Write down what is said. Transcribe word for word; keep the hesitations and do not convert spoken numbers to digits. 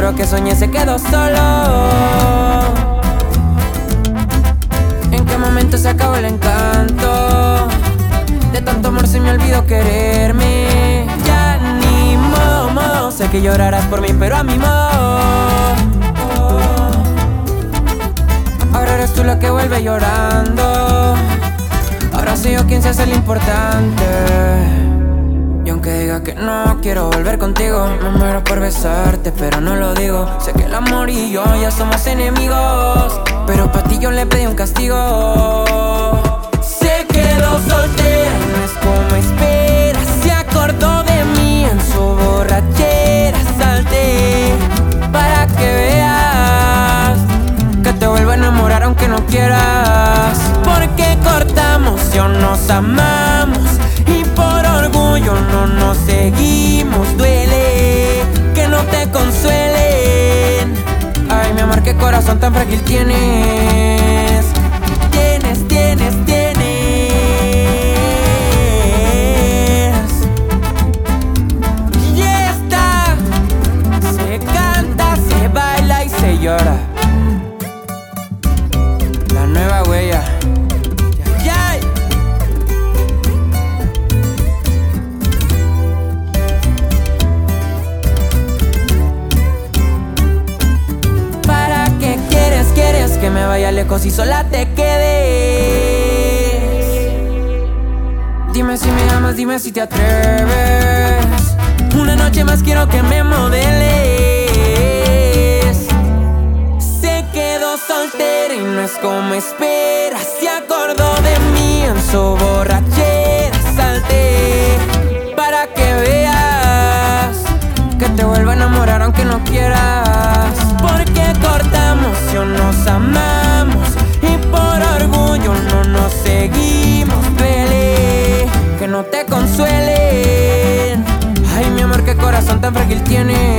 Juro que soñé, se quedó solo. ¿En qué momento se acabó el encanto? De tanto amor se me olvidó quererme. Ya ni modo, sé que llorarás por mí, pero a mi modo. Ahora eres tú la que vuelve llorando. Ahora soy yo quien se hace el importante. Y aunque diga que no quiero volver contigo, me muero por besarte, pero no lo digo. Sé que el amor y yo ya somos enemigos, pero pa' ti yo le pedí un castigo. Se quedó soltera, no es como espera. Se acordó de mí en su borrachera. Salté para que veas que te vuelvo a enamorar aunque no quieras. Porque cortamos y aún nos amamos, y por orgullo no nos seguimos. Duele que no te consuelen. Ay, mi amor, qué corazón tan frágil tienes. Tienes, tienes, tienes. Y esta se canta, se baila y se llora. La nueva huella. ¡Yay! ¿Para qué quieres, quieres que me vaya lejos y sola te quedes? Dime si me amas, dime si te atreves. Una noche más quiero que me modeles. Se quedó soltera y no es como espera. Se acordó de mí en su borrachera. Salté para que veas que te vuelvo a enamorar aunque no quieras. Porque cortamos y aún nos amamos, y por orgullo no nos seguimos. Duele que no te consuelen. Ay, mi amor, qué corazón tan frágil tienes.